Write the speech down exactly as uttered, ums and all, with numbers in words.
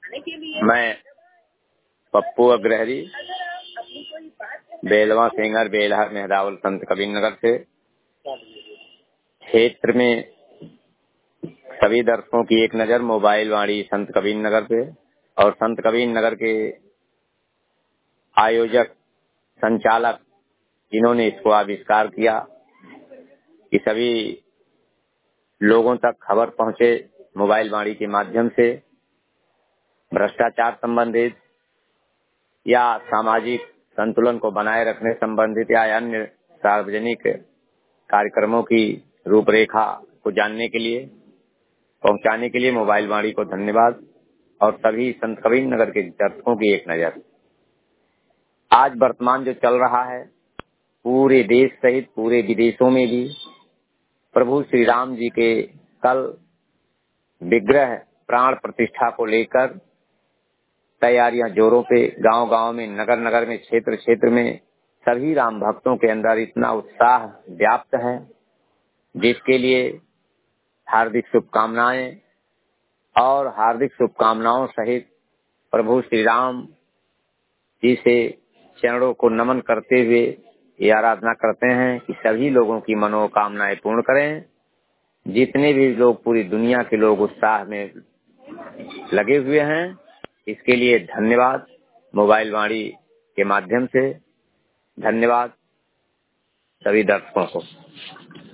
मैं पप्पू अग्रहरी बेलवा सिंगर बेलहर मेहदावल संत कबीर नगर से क्षेत्र में सभी दर्शकों की एक नजर मोबाइल वाणी संत कबीर नगर पे और संत कबीर नगर के आयोजक संचालक जिन्होंने इसको आविष्कार किया कि सभी लोगों तक खबर पहुंचे मोबाइल वाणी के माध्यम से, भ्रष्टाचार संबंधित या सामाजिक संतुलन को बनाए रखने संबंधित या अन्य सार्वजनिक कार्यक्रमों की रूपरेखा को जानने के लिए, पहुंचाने के लिए मोबाइल वाणी को धन्यवाद। और सभी संत कबीर नगर के दर्शकों की एक नजर, आज वर्तमान जो चल रहा है पूरे देश सहित पूरे विदेशों में भी प्रभु श्री राम जी के कल विग्रह प्राण प्रतिष्ठा को लेकर तैयारियां जोरों पे, गांव गांव में, नगर नगर में, क्षेत्र क्षेत्र में सभी राम भक्तों के अंदर इतना उत्साह व्याप्त है, जिसके लिए हार्दिक शुभकामनाएं और हार्दिक शुभकामनाओं सहित प्रभु श्री राम जी से चरणों को नमन करते हुए ये आराधना करते हैं कि सभी लोगों की मनोकामनाएं पूर्ण करें। जितने भी लोग, पूरी दुनिया के लोग उत्साह में लगे हुए हैं, इसके लिए धन्यवाद। मोबाइल वाणी के माध्यम से धन्यवाद सभी दर्शकों को।